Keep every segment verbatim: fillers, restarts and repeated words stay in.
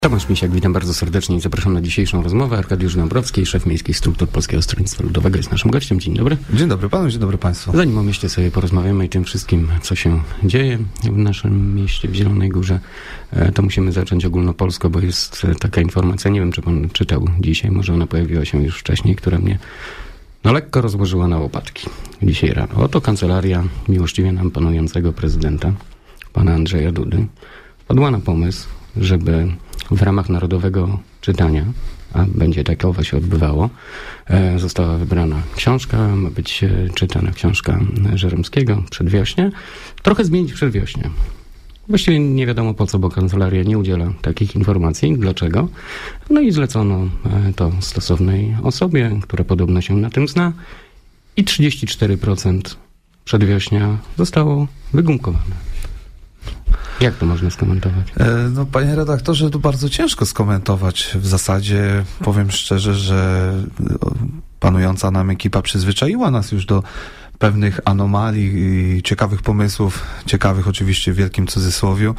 Tomasz Misiak, witam bardzo serdecznie i zapraszam na dzisiejszą rozmowę. Arkadiusz Dąbrowski, szef miejskich struktur Polskiego Stronnictwa Ludowego, jest naszym gościem. Dzień dobry. Dzień dobry panu, dzień dobry państwu. Zanim o mieście sobie porozmawiamy i tym wszystkim, co się dzieje w naszym mieście, w Zielonej Górze, to musimy zacząć ogólnopolsko, bo jest taka informacja, nie wiem, czy pan czytał dzisiaj, może ona pojawiła się już wcześniej, która mnie no lekko rozłożyła na łopatki dzisiaj rano. Oto kancelaria miłościwie nam panującego prezydenta, pana Andrzeja Dudy, padła na pomysł, żeby w ramach narodowego czytania, a będzie takowe się odbywało, e, została wybrana książka, ma być e, czytana książka Żeromskiego, Przedwiośnie, trochę zmienić Przedwiośnie. Właściwie nie wiadomo po co, bo kancelaria nie udziela takich informacji. Dlaczego? No i zlecono e, to stosownej osobie, która podobno się na tym zna, i trzydzieści cztery procent Przedwiośnia zostało wygumkowane. Jak to można skomentować? No, panie redaktorze, to bardzo ciężko skomentować. W zasadzie powiem szczerze, że panująca nam ekipa przyzwyczaiła nas już do pewnych anomalii i ciekawych pomysłów, ciekawych oczywiście w wielkim cudzysłowiu,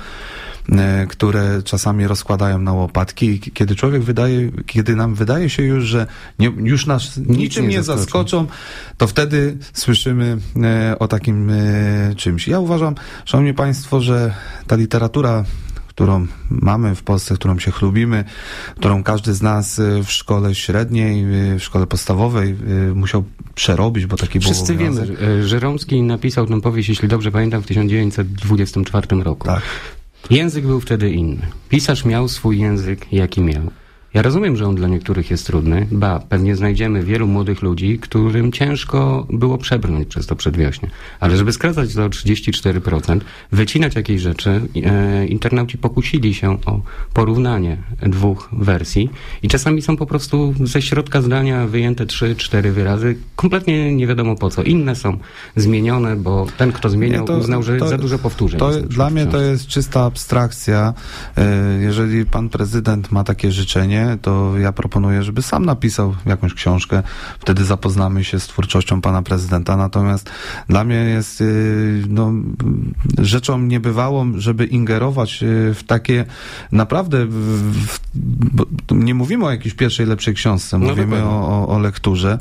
które czasami rozkładają na łopatki. Kiedy człowiek wydaje, kiedy nam wydaje się już, że nie, już nas Nic niczym nie nie zaskoczą. zaskoczą, to wtedy słyszymy e, o takim e, czymś. Ja uważam, szanowni państwo, że ta literatura, którą mamy w Polsce, którą się chlubimy, którą każdy z nas w szkole średniej, w szkole podstawowej musiał przerobić, bo taki był Wszyscy obowiązek. wiemy, Żeromski napisał tę powieść, jeśli dobrze pamiętam, w tysiąc dziewięćset dwudziestym czwartym roku. Tak. Język był wtedy inny. Pisarz miał swój język, jaki miał. Ja rozumiem, że on dla niektórych jest trudny, ba, pewnie znajdziemy wielu młodych ludzi, którym ciężko było przebrnąć przez to Przedwiośnie. Ale żeby skracać to o trzydzieści cztery procent, wycinać jakieś rzeczy, e, internauci pokusili się o porównanie dwóch wersji i czasami są po prostu ze środka zdania wyjęte trzy, cztery wyrazy, kompletnie nie wiadomo po co. Inne są zmienione, bo ten, kto zmieniał, Nie, to- uznał, że to- za dużo powtórzeń. To, jest na przykład dla w mnie to książce. jest czysta abstrakcja. E, Jeżeli pan prezydent ma takie życzenie, to ja proponuję, żeby sam napisał jakąś książkę. Wtedy zapoznamy się z twórczością pana prezydenta. Natomiast dla mnie jest y, no, rzeczą niebywałą, żeby ingerować y, w takie naprawdę, w, w, bo nie mówimy o jakiejś pierwszej, lepszej książce. No Mówimy dokładnie. o, o, o lekturze,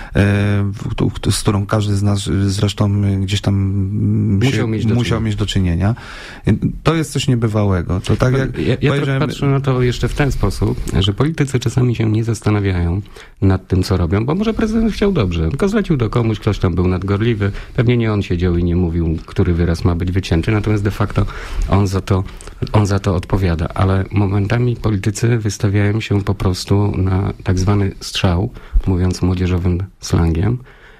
y, z którą każdy z nas zresztą gdzieś tam Musiał się, mieć do musiał czynienia. mieć do czynienia. To jest coś niebywałego. To tak jak Ja, ja trochę powiedziałem- patrzę na to jeszcze w ten sposób, że politycy czasami się nie zastanawiają nad tym, co robią, bo może prezydent chciał dobrze, tylko zlecił do komuś, ktoś tam był nadgorliwy, pewnie nie on siedział i nie mówił, który wyraz ma być wycięty, natomiast de facto on za to, on za to odpowiada, ale momentami politycy wystawiają się po prostu na tak zwany strzał, mówiąc młodzieżowym slangiem,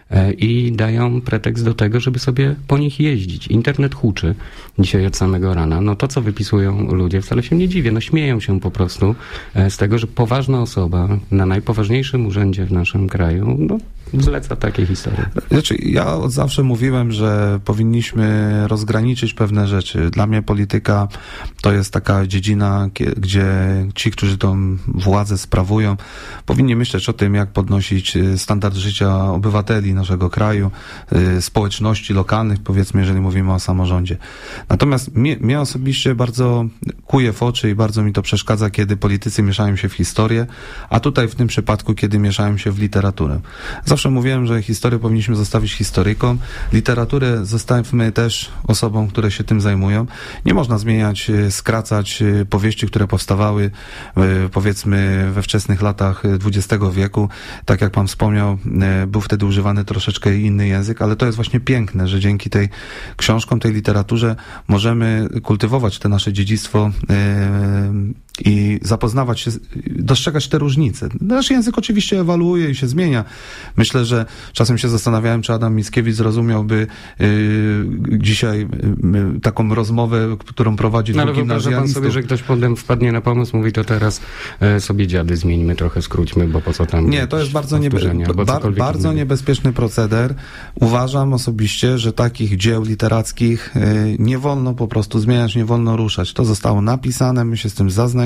i dają pretekst do tego, żeby sobie po nich jeździć. Internet huczy dzisiaj od samego rana. No to, co wypisują ludzie, wcale się nie dziwię. No śmieją się po prostu z tego, że poważna osoba na najpoważniejszym urzędzie w naszym kraju, no, zleca takie historie. Znaczy, ja od zawsze mówiłem, że powinniśmy rozgraniczyć pewne rzeczy. Dla mnie polityka to jest taka dziedzina, kie- gdzie ci, którzy tą władzę sprawują, powinni myśleć o tym, jak podnosić y, standard życia obywateli naszego kraju, y, społeczności lokalnych, powiedzmy, jeżeli mówimy o samorządzie. Natomiast mnie, mnie osobiście bardzo kuje w oczy i bardzo mi to przeszkadza, kiedy politycy mieszają się w historię, a tutaj w tym przypadku, kiedy mieszają się w literaturę. Zawsze mówiłem, że historię powinniśmy zostawić historykom, literaturę zostawmy też osobom, które się tym zajmują. Nie można zmieniać, e, skracać e, powieści, które powstawały e, powiedzmy we wczesnych latach dwudziestego wieku. Tak jak pan wspomniał, e, był wtedy używany troszeczkę inny język, ale to jest właśnie piękne, że dzięki tej książkom, tej literaturze możemy kultywować te nasze dziedzictwo e, i zapoznawać się, z- dostrzegać te różnice. Nasz język oczywiście ewoluuje i się zmienia. Myślę, że czasem się zastanawiałem, czy Adam Mickiewicz zrozumiałby yy, dzisiaj yy, taką rozmowę, którą prowadzi No ale dwóch wyobraża pan gimnazjalistów. sobie, że ktoś potem wpadnie na pomysł, mówi to teraz e, sobie dziady zmieńmy, trochę skróćmy, bo po co tam Nie, to jest bardzo, niebe- powtórzenia, albo bar- cokolwiek bardzo innego. niebezpieczny proceder. Uważam osobiście, że takich dzieł literackich yy, nie wolno po prostu zmieniać, nie wolno ruszać. To zostało napisane, my się z tym zaznajomiliśmy,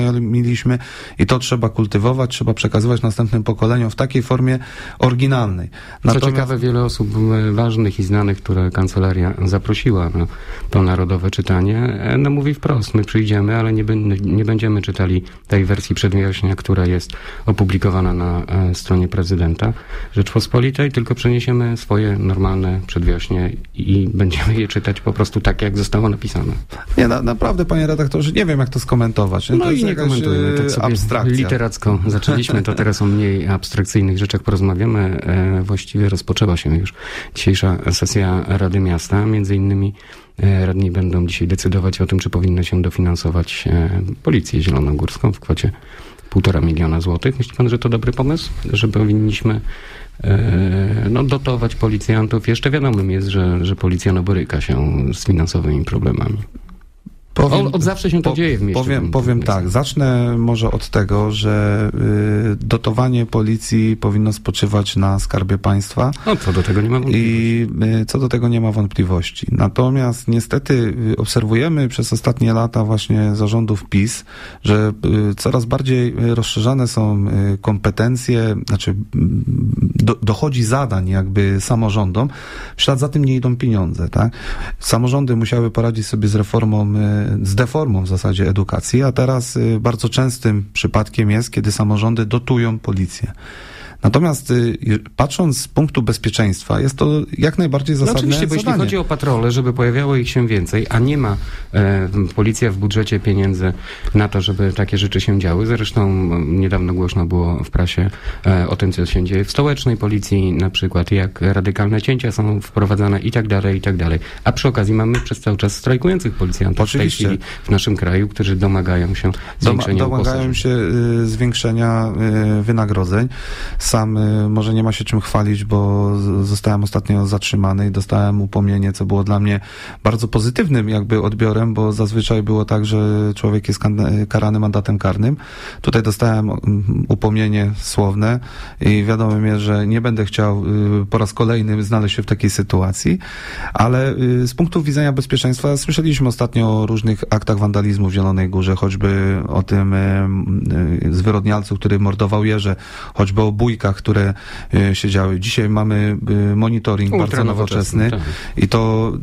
mieliśmy i to trzeba kultywować, trzeba przekazywać następnym pokoleniom w takiej formie oryginalnej. Natomiast... Co ciekawe, wiele osób ważnych i znanych, które kancelaria zaprosiła na to narodowe czytanie, no mówi wprost, my przyjdziemy, ale nie, nie będziemy czytali tej wersji przedwiośnia, która jest opublikowana na stronie prezydenta Rzeczpospolitej, tylko przeniesiemy swoje normalne przedwiośnie i będziemy je czytać po prostu tak, jak zostało napisane. Nie, na, naprawdę, panie redaktorze, nie wiem, jak to skomentować. No to i nie komentujemy, tak sobie abstrakcja. Literacko zaczęliśmy, to teraz o mniej abstrakcyjnych rzeczach porozmawiamy. E, właściwie rozpoczęła się już dzisiejsza sesja Rady Miasta. Między innymi e, radni będą dzisiaj decydować o tym, czy powinno się dofinansować e, Policję Zielonogórską w kwocie półtora miliona złotych. Myśli pan, że to dobry pomysł? Że powinniśmy e, no, dotować policjantów? Jeszcze wiadomym jest, że, że policja no, boryka się z finansowymi problemami. Powiem, od, od zawsze się to po, dzieje w mieście. Powiem, powiem tak, zacznę może od tego, że y, dotowanie policji powinno spoczywać na Skarbie Państwa. No, co do tego nie ma wątpliwości. I y, co do tego nie ma wątpliwości. Natomiast niestety y, obserwujemy przez ostatnie lata właśnie zarządów PiS, że y, coraz bardziej rozszerzane są y, kompetencje, znaczy do, dochodzi zadań jakby samorządom, w ślad za tym nie idą pieniądze, tak? Samorządy musiały poradzić sobie z reformą y, z deformą w zasadzie edukacji, a teraz bardzo częstym przypadkiem jest, kiedy samorządy dotują policję. Natomiast patrząc z punktu bezpieczeństwa, jest to jak najbardziej zasadne no oczywiście, bo zadanie. Jeśli chodzi o patrole, żeby pojawiało ich się więcej, a nie ma e, policja w budżecie pieniędzy na to, żeby takie rzeczy się działy. Zresztą niedawno głośno było w prasie e, o tym, co się dzieje w stołecznej policji, na przykład jak radykalne cięcia są wprowadzane i tak dalej, i tak dalej. A przy okazji mamy przez cały czas strajkujących policjantów oczywiście. w tej chwili w naszym kraju, którzy domagają się zwiększenia Doma, Domagają się y, zwiększenia y, wynagrodzeń. Sam y, może nie ma się czym chwalić, bo z, zostałem ostatnio zatrzymany i dostałem upomnienie, co było dla mnie bardzo pozytywnym jakby odbiorem, bo zazwyczaj było tak, że człowiek jest kan- karany mandatem karnym. Tutaj dostałem um, upomnienie słowne i wiadomo jest, że nie będę chciał y, po raz kolejny znaleźć się w takiej sytuacji, ale y, z punktu widzenia bezpieczeństwa słyszeliśmy ostatnio o różnych aktach wandalizmu w Zielonej Górze, choćby o tym y, y, zwyrodnialcu, który mordował jeże, choćby o bójkach, które y, się działy. Dzisiaj mamy y, monitoring Ultra bardzo nowoczesny, nowoczesny tak. i to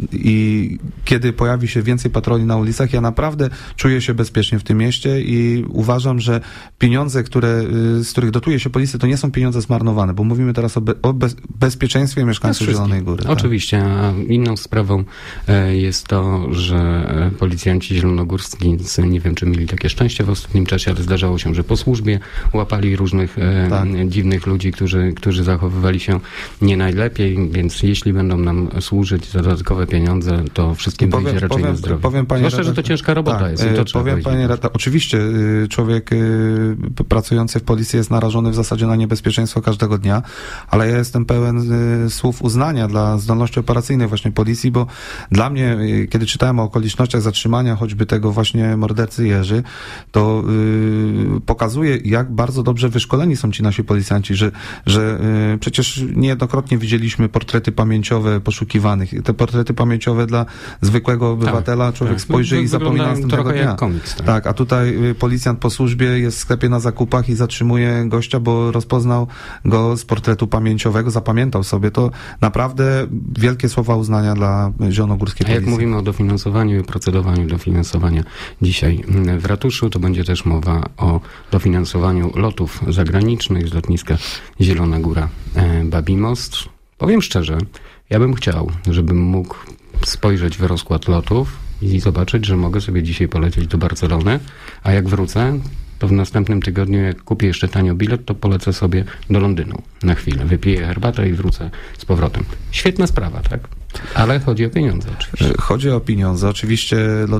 i kiedy pojawi się więcej patroli na ulicach, ja naprawdę czuję się bezpiecznie w tym mieście i uważam, że pieniądze, które, y, z których dotuje się policji, to nie są pieniądze zmarnowane, bo mówimy teraz o, be, o bez, bezpieczeństwie mieszkańców Zielonej Góry. Oczywiście, tak. A inną sprawą e, jest to, że policjanci zielonogórscy, nie wiem, czy mieli takie szczęście w ostatnim czasie, ale zdarzało się, że po służbie łapali różnych e, tak. dziwnych ludzi, którzy, którzy zachowywali się nie najlepiej, więc jeśli będą nam służyć za dodatkowe pieniądze, to wszystkim powiem, wyjdzie raczej powiem, na zdrowie. Powiem, panie Zwłaszcza, że to ciężka robota tak, jest. I to powiem, panie redaktor, oczywiście człowiek pracujący w policji jest narażony w zasadzie na niebezpieczeństwo każdego dnia, ale ja jestem pełen słów uznania dla zdolności operacyjnej właśnie policji, bo dla mnie, kiedy czytałem o okolicznościach zatrzymania choćby tego właśnie mordercy Jerzy, to yy, pokazuje, jak bardzo dobrze wyszkoleni są ci nasi policjanci, że, że yy, przecież niejednokrotnie widzieliśmy portrety pamięciowe poszukiwanych. Te portrety pamięciowe dla zwykłego obywatela, tak, człowiek tak. spojrzy Wy, i zapomina następnego dnia. Komiks, tak. tak, a tutaj yy, policjant po służbie jest w sklepie na zakupach i zatrzymuje gościa, bo rozpoznał go z portretu pamięciowego, zapamiętał sobie. To naprawdę wielkie słowa uznania dla zielonogórskiej policji. A jak mówimy o dofinansowaniu i procedowaniu dofinansowania dzisiaj w ratuszu, to będzie też mowa o dofinansowaniu lotów zagranicznych z lotniska Zielona Góra Babi Most. Powiem szczerze, ja bym chciał, żebym mógł spojrzeć w rozkład lotów i zobaczyć, że mogę sobie dzisiaj polecieć do Barcelony, a jak wrócę, to w następnym tygodniu, jak kupię jeszcze tanio bilet, to polecę sobie do Londynu na chwilę. Wypiję herbatę i wrócę z powrotem. Świetna sprawa, tak? Ale chodzi o pieniądze oczywiście. Chodzi o pieniądze. Oczywiście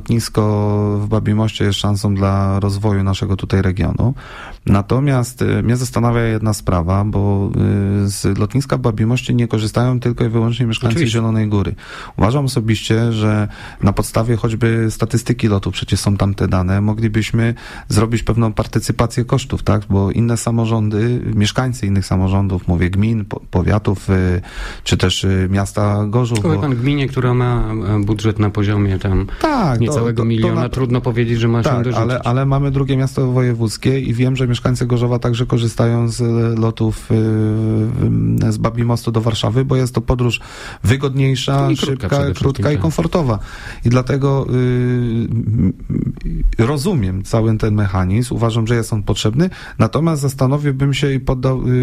lotnisko w Babim Moście jest szansą dla rozwoju naszego tutaj regionu. Natomiast mnie zastanawia jedna sprawa, bo z lotniska w Babim Moście nie korzystają tylko i wyłącznie mieszkańcy oczywiście. Zielonej Góry. Uważam osobiście, że na podstawie choćby statystyki lotu, przecież są tam te dane, moglibyśmy zrobić pewną partycypację kosztów, tak? Bo inne samorządy, mieszkańcy innych samorządów, mówię gmin, powiatów, czy też miasta Gorzów, Powie pan, gminie, która ma budżet na poziomie tam tak, niecałego to, to, miliona, to na... trudno powiedzieć, że ma tak, się dorzucić. ale, ale mamy drugie miasto wojewódzkie i wiem, że mieszkańcy Gorzowa także korzystają z lotów yy, z Babimostu do Warszawy, bo jest to podróż wygodniejsza, I szybka, krótka, krótka i tak. komfortowa. I dlatego yy, rozumiem cały ten mechanizm, uważam, że jest on potrzebny, natomiast zastanowiłbym się i poddał yy,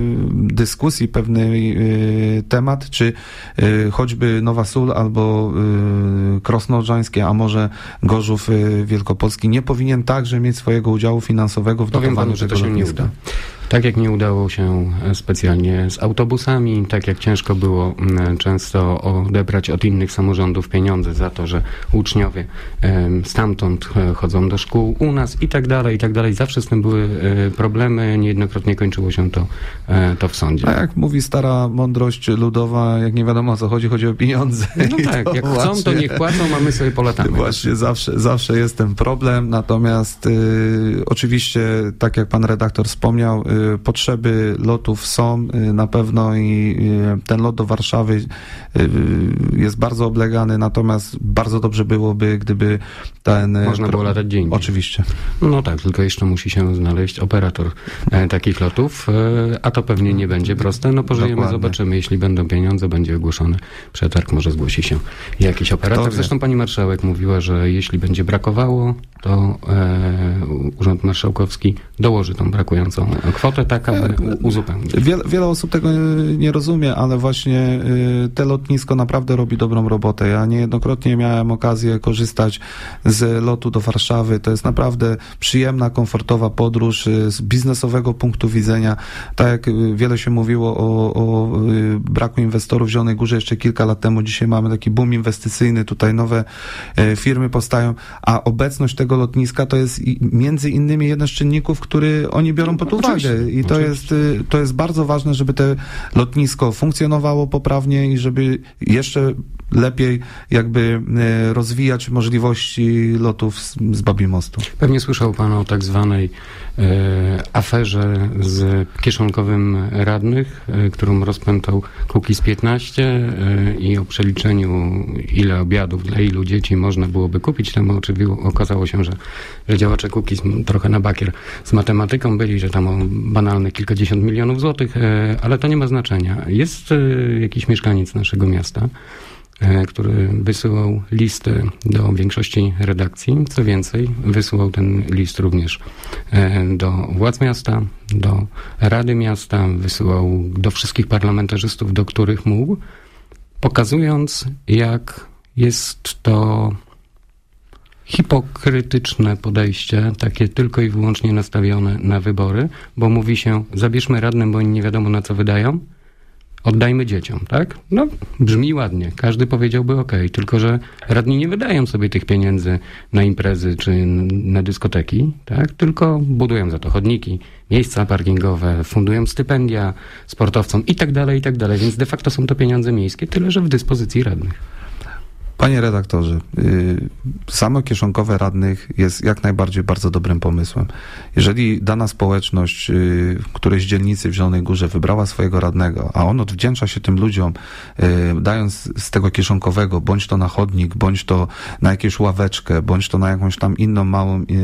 dyskusji pewny yy, temat, czy yy, choćby Nowa Sól albo yy, Krosno Odrzańskie, a może Gorzów yy, Wielkopolski nie powinien także mieć swojego udziału finansowego w Powiem dotowaniu panu, że tego to się nie lotniska. uda. Tak jak nie udało się specjalnie z autobusami, tak jak ciężko było m, często odebrać od innych samorządów pieniądze za to, że uczniowie em, stamtąd e, chodzą do szkół u nas i tak dalej, i tak dalej. Zawsze z tym były e, problemy, niejednokrotnie kończyło się to, e, to w sądzie. A jak mówi stara mądrość ludowa, jak nie wiadomo o co chodzi, chodzi o pieniądze. No I tak, to jak właśnie, chcą, to niech płacą, a my sobie polatamy. Właśnie zawsze, zawsze jest ten problem, natomiast y, oczywiście, tak jak pan redaktor wspomniał, y, potrzeby lotów są y, na pewno i y, ten lot do Warszawy y, jest bardzo oblegany, natomiast bardzo dobrze byłoby, gdyby ten... Można było latać dzień. Oczywiście. No tak, tylko jeszcze musi się znaleźć operator e, takich lotów, e, a to pewnie nie będzie proste. No pożyjemy, Dokładnie. zobaczymy. Jeśli będą pieniądze, będzie ogłoszony przetarg, może zgłosi się jakiś operator. Zresztą pani marszałek mówiła, że jeśli będzie brakowało, to e, Urząd Marszałkowski dołoży tą brakującą kwotę, tak aby uzupełnić. Wiele, wiele osób tego nie rozumie, ale właśnie y, te lotnisko naprawdę robi dobrą robotę. Ja niejednokrotnie miałem okazję korzystać z lotu do Warszawy. To jest naprawdę przyjemna, komfortowa podróż y, z biznesowego punktu widzenia. Tak jak y, wiele się mówiło o, o y, braku inwestorów w Zielonej Górze jeszcze kilka lat temu, dzisiaj mamy taki boom inwestycyjny, tutaj nowe y, firmy powstają, a obecność tego lotniska to jest i, między innymi jeden z czynników, który oni biorą pod uwagę. Oczywiście. I to Oczywiście. jest, y, to jest bardzo ważne, żeby to lotnisko funkcjonowało poprawnie i żeby jeszcze lepiej jakby e, rozwijać możliwości lotów z, z Babimostu. Pewnie słyszał pan o tak zwanej e, aferze z kieszonkowym radnych, e, którą rozpętał Kukiz piętnaście e, i o przeliczeniu, ile obiadów dla ilu dzieci można byłoby kupić. Tam oczywiście okazało się, że, że działacze Kukiz trochę na bakier z matematyką byli, że tam o banalne kilkadziesiąt milionów złotych, e, ale to nie ma znaczenia. Jest e, jakiś mieszkaniec naszego miasta, który wysyłał listy do większości redakcji. Co więcej, wysyłał ten list również do władz miasta, do Rady Miasta, wysyłał do wszystkich parlamentarzystów, do których mógł, pokazując, jak jest to hipokrytyczne podejście, takie tylko i wyłącznie nastawione na wybory, bo mówi się, zabierzmy radnym, bo oni nie wiadomo na co wydają, oddajmy dzieciom, tak? No, brzmi ładnie. Każdy powiedziałby okej, okay, tylko że radni nie wydają sobie tych pieniędzy na imprezy czy na dyskoteki, tak? Tylko budują za to chodniki, miejsca parkingowe, fundują stypendia sportowcom i tak dalej, i tak dalej. Więc de facto są to pieniądze miejskie, tyle że w dyspozycji radnych. Panie redaktorze, yy, samo kieszonkowe radnych jest jak najbardziej bardzo dobrym pomysłem. Jeżeli dana społeczność, yy, którejś dzielnicy w Zielonej Górze wybrała swojego radnego, a on odwdzięcza się tym ludziom, yy, dając z tego kieszonkowego, bądź to na chodnik, bądź to na jakąś ławeczkę, bądź to na jakąś tam inną małą yy,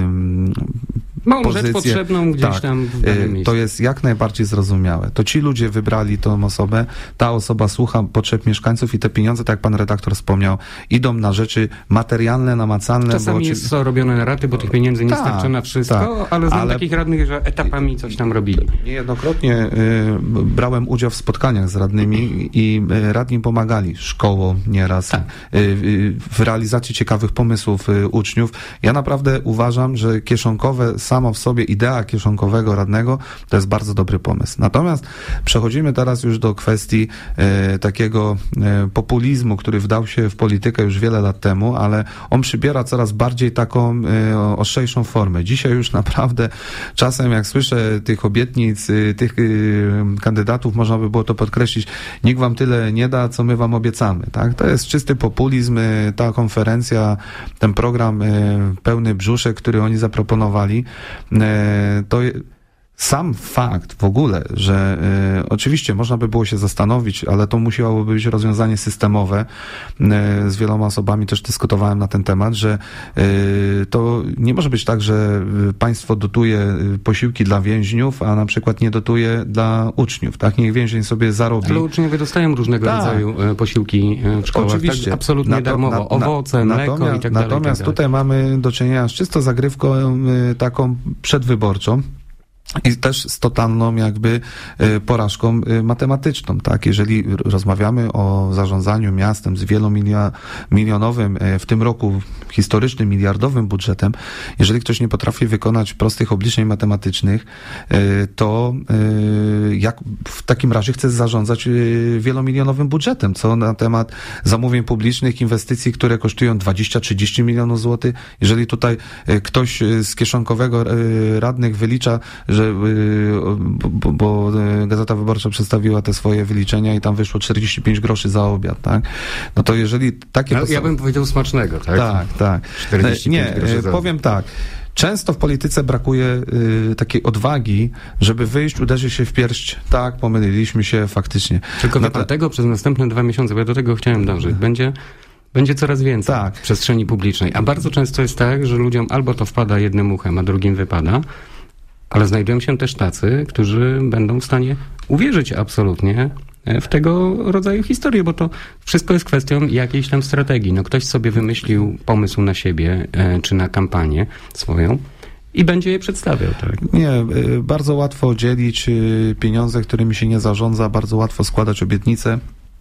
Małą pozycję, rzecz potrzebną gdzieś tak, tam w danym yy, miejscu. to jest jak najbardziej zrozumiałe. To ci ludzie wybrali tą osobę, ta osoba słucha potrzeb mieszkańców i te pieniądze, tak jak pan redaktor wspomniał, idą na rzeczy materialne, namacalne. Czasami bo jest to robione na raty, bo tych pieniędzy nie tak, starczy na wszystko, tak, ale znam ale takich radnych, że etapami coś tam robili. Niejednokrotnie y, brałem udział w spotkaniach z radnymi i y, radni pomagali szkołom nieraz Tak. y, y, w realizacji ciekawych pomysłów y, uczniów. Ja naprawdę uważam, że kieszonkowe samo w sobie, idea kieszonkowego radnego to jest bardzo dobry pomysł. Natomiast przechodzimy teraz już do kwestii y, takiego y, populizmu, który wdał się w politykę już wiele lat temu, ale on przybiera coraz bardziej taką y, ostrzejszą formę. Dzisiaj już naprawdę czasem jak słyszę tych obietnic, y, tych y, kandydatów, można by było to podkreślić, nikt wam tyle nie da, co my wam obiecamy. Tak? To jest czysty populizm, y, ta konferencja, ten program y, pełny brzuszek, który oni zaproponowali, y, to sam fakt w ogóle, że y, oczywiście można by było się zastanowić, ale to musiałoby być rozwiązanie systemowe. Y, z wieloma osobami też dyskutowałem na ten temat, że y, to nie może być tak, że państwo dotuje posiłki dla więźniów, a na przykład nie dotuje dla uczniów. Tak? Niech więzień sobie zarobi. Ale uczniowie dostają różnego tak. rodzaju posiłki w szkołach. Oczywiście. Tak, absolutnie Nato- darmowo. na- Owoce, na- mleko natomiast, i tak dalej. Natomiast i tak dalej. tutaj mamy do czynienia z czysto zagrywką y, taką przedwyborczą. I też z totalną jakby porażką matematyczną, tak? Jeżeli rozmawiamy o zarządzaniu miastem z wielomilionowym, w tym roku historycznym, miliardowym budżetem, jeżeli ktoś nie potrafi wykonać prostych obliczeń matematycznych, to jak w takim razie chce zarządzać wielomilionowym budżetem? Co na temat zamówień publicznych, inwestycji, które kosztują dwadzieścia trzydzieści milionów złotych? Jeżeli tutaj ktoś z kieszonkowego radnych wylicza, że Bo, bo Gazeta Wyborcza przedstawiła te swoje wyliczenia i tam wyszło czterdzieści pięć groszy za obiad, tak? No to jeżeli takie... No, postawy... Ja bym powiedział smacznego, tak? Tak, tak. czterdzieści pięć Nie, groszy za powiem tak. Często w polityce brakuje y, takiej odwagi, żeby wyjść, uderzyć się w pierś. Tak, pomyliliśmy się faktycznie. Tylko no wie pan, tego przez następne dwa miesiące, bo ja do tego chciałem dążyć, będzie... Będzie coraz więcej tak. w przestrzeni publicznej. A bardzo często jest tak, że ludziom albo to wpada jednym uchem, a drugim wypada, ale znajdują się też tacy, którzy będą w stanie uwierzyć absolutnie w tego rodzaju historię, bo to wszystko jest kwestią jakiejś tam strategii. No ktoś sobie wymyślił pomysł na siebie, czy na kampanię swoją i będzie je przedstawiał, tak? Nie, bardzo łatwo dzielić pieniądze, którymi się nie zarządza, bardzo łatwo składać obietnice.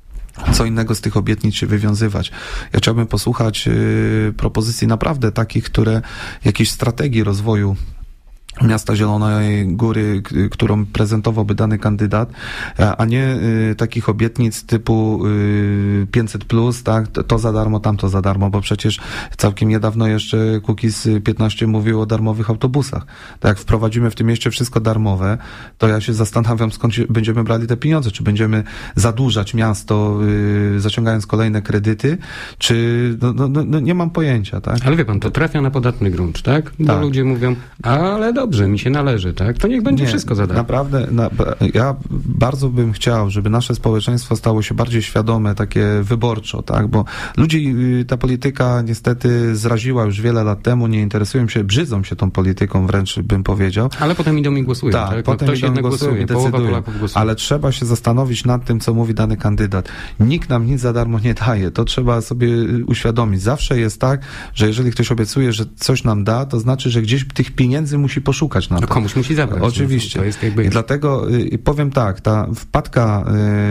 Co innego z tych obietnic się wywiązywać. Ja chciałbym posłuchać y, propozycji naprawdę takich, które jakieś strategii rozwoju miasta Zielonej Góry, k- którą prezentowałby dany kandydat, a nie y, takich obietnic typu y, pięćset plus, tak, to, to za darmo, tamto za darmo, bo przecież całkiem niedawno jeszcze Kukiz piętnaście mówił o darmowych autobusach. Tak jak wprowadzimy w tym mieście wszystko darmowe, to ja się zastanawiam, skąd się będziemy brali te pieniądze. Czy będziemy zadłużać miasto, y, zaciągając kolejne kredyty, czy no, no, no, nie mam pojęcia, tak? Ale wie pan, to trafia na podatny grunt, tak? Bo Tak. ludzie mówią, ale dobrze, mi się należy, tak? To niech będzie Nie, wszystko za darmo. Naprawdę, na, ja bardzo bym chciał, żeby nasze społeczeństwo stało się bardziej świadome, takie wyborczo, tak? Bo ludzi ta polityka niestety zraziła już wiele lat temu, nie interesują się, brzydzą się tą polityką, wręcz bym powiedział. Ale potem idą i głosują, tak? Tak, No potem ktoś idą jednak głosują głosuje, i połowa decydują. Polaków głosuje. Ale trzeba się zastanowić nad tym, co mówi dany kandydat. Nikt nam nic za darmo nie daje. To trzeba sobie uświadomić. Zawsze jest tak, że jeżeli ktoś obiecuje, że coś nam da, to znaczy, że gdzieś tych pieniędzy musi poszukać na to. No komuś musi zabrać. Oczywiście. No, to jest jakby... I dlatego y, powiem tak, ta wpadka,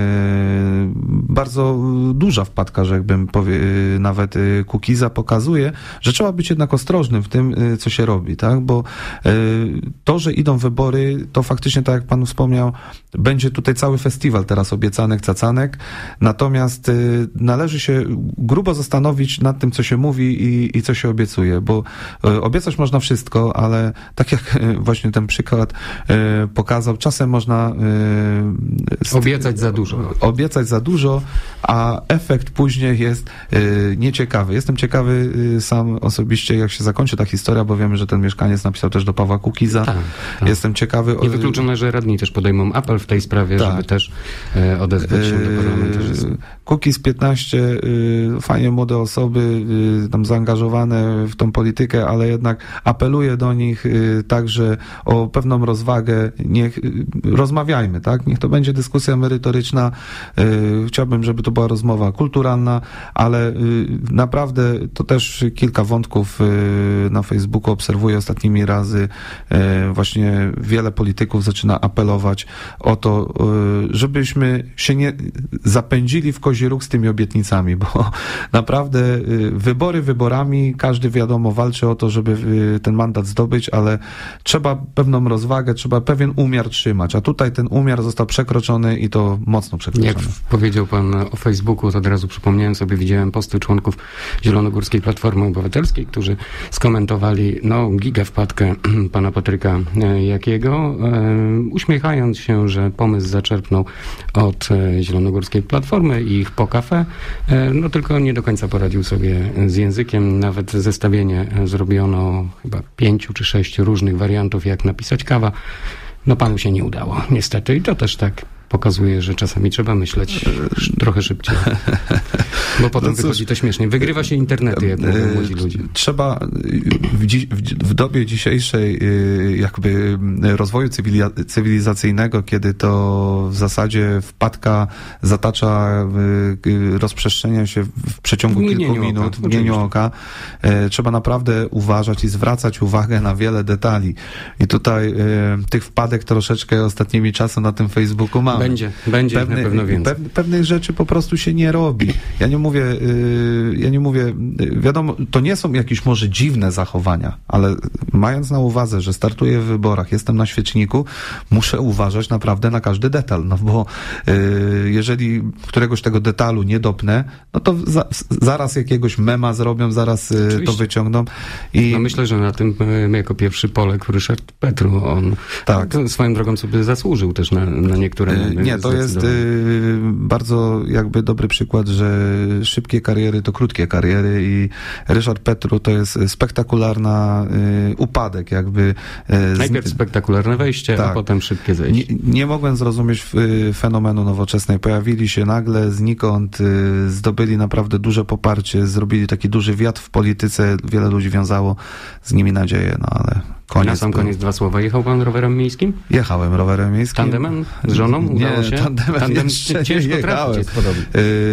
y, bardzo duża wpadka, że jakbym powie, y, nawet y, Kukiza pokazuje, że trzeba być jednak ostrożnym w tym, y, co się robi, tak? Bo y, to, że idą wybory, to faktycznie, tak jak pan wspomniał, będzie tutaj cały festiwal teraz obiecanek, cacanek, natomiast y, należy się grubo zastanowić nad tym, co się mówi i, i co się obiecuje, bo y, obiecać można wszystko, ale tak jak y, właśnie ten przykład y, pokazał, czasem można y, st- Obiecać za dużo. Obiecać za dużo, a efekt później jest y, nieciekawy. Jestem ciekawy y, sam osobiście, jak się zakończy ta historia, bo wiemy, że ten mieszkaniec napisał też do Pawła Kukiza. Tak, tak. Jestem ciekawy... Niewykluczone, że radni też podejmą apel w tej sprawie, Tak. żeby też e, odezwać się do parlamentarzystów. Kukiz piętnaście, y, fajnie młode osoby, y, tam zaangażowane w tą politykę, ale jednak apeluję do nich y, także o pewną rozwagę. Niech y, rozmawiajmy, tak? Niech to będzie dyskusja merytoryczna. Y, chciałbym, żeby to była rozmowa kulturalna, ale y, naprawdę to też kilka wątków y, na Facebooku obserwuję ostatnimi razy. Y, właśnie wiele polityków zaczyna apelować o to, y, żebyśmy się nie zapędzili w kozi róg z tymi obietnicami, bo naprawdę y, wybory wyborami, każdy wiadomo walczy o to, żeby y, ten mandat zdobyć, ale trzeba pewną rozwagę, trzeba pewien umiar trzymać, a tutaj ten umiar został przekroczony i to mocno przekroczony. Jak powiedział pan o Facebooku, to od razu przypomniałem sobie, widziałem posty członków Zielonogórskiej Platformy Obywatelskiej, którzy skomentowali no giga wpadkę pana Patryka Jakiego, e, uśmiechając się, że pomysł zaczerpnął od e, Zielonogórskiej Platformy i ich po kafe, e, no tylko nie do końca poradził sobie z językiem. Nawet zestawienie zrobiono chyba pięciu czy sześciu różnych wariantów, jak napisać kawa. No panu się nie udało, niestety. I to też tak pokazuje, że czasami trzeba myśleć sz- trochę szybciej. Bo potem no cóż, wychodzi to śmiesznie. Wygrywa się internety, jak mówią młodzi ludzie. Trzeba w, dzi- w dobie dzisiejszej jakby rozwoju cywili- cywilizacyjnego, kiedy to w zasadzie wpadka zatacza rozprzestrzenia się w przeciągu kilku minut, w mgnieniu oka, trzeba naprawdę uważać i zwracać uwagę na wiele detali. I tutaj tych wpadek troszeczkę ostatnimi czasy na tym Facebooku mamy. Będzie, będzie Pewny, na pewno więcej. Pew, pewnych rzeczy po prostu się nie robi. Ja nie mówię, yy, ja nie mówię, yy, wiadomo, to nie są jakieś może dziwne zachowania, ale mając na uwadze, że startuję w wyborach, jestem na świeczniku, muszę uważać naprawdę na każdy detal, no bo yy, jeżeli któregoś tego detalu nie dopnę, no to za, zaraz jakiegoś mema zrobią, zaraz yy, to wyciągną. I... No myślę, że na tym yy, jako pierwszy Polek Ryszard Petru, on tak. swoją drogą sobie zasłużył też na, na niektóre Nie, to jest y, bardzo jakby dobry przykład, że szybkie kariery to krótkie kariery i Ryszard Petru to jest spektakularna y, upadek jakby. Y, Najpierw spektakularne wejście, tak. a potem szybkie zejście. Nie, nie mogłem zrozumieć y, fenomenu nowoczesnej. Pojawili się nagle znikąd, y, zdobyli naprawdę duże poparcie, zrobili taki duży wiatr w polityce, wiele ludzi wiązało z nimi nadzieję, no ale koniec. Na sam koniec dwa słowa. Jechał pan rowerem miejskim? Jechałem rowerem miejskim. Tandemem? Z żoną? Udało nie, się? Tandemem Tandem jeszcze ciężko nie trafić, jest podobnie.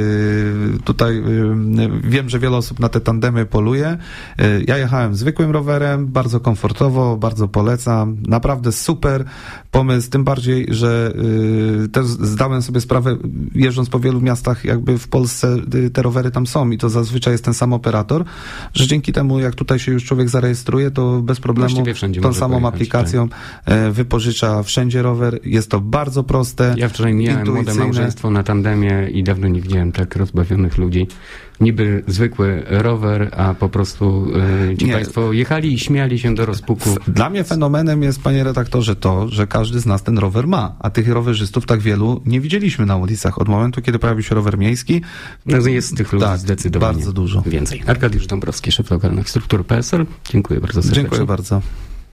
Yy, tutaj yy, wiem, że wiele osób na te tandemy poluje. Yy, ja jechałem zwykłym rowerem, bardzo komfortowo, bardzo polecam. Naprawdę super pomysł, tym bardziej, że yy, też zdałem sobie sprawę, jeżdżąc po wielu miastach jakby w Polsce, yy, te rowery tam są i to zazwyczaj jest ten sam operator, że dzięki temu, jak tutaj się już człowiek zarejestruje, to bez problemu tą samą pojechać, aplikacją tak. wypożycza wszędzie rower. Jest to bardzo proste. Ja wczoraj mijałem młode małżeństwo na tandemie i dawno nie widziałem tak rozbawionych ludzi. Niby zwykły rower, a po prostu yy, ci nie. państwo jechali i śmiali się do rozpuku. Dla mnie fenomenem jest, panie redaktorze, to, że każdy z nas ten rower ma, a tych rowerzystów tak wielu nie widzieliśmy na ulicach. Od momentu, kiedy pojawił się rower miejski, no, jest tych ludzi tak, zdecydowanie bardzo dużo. Więcej. Arkadiusz Dąbrowski, szef lokalnych struktur P S L. Dziękuję bardzo serdecznie. Dziękuję bardzo.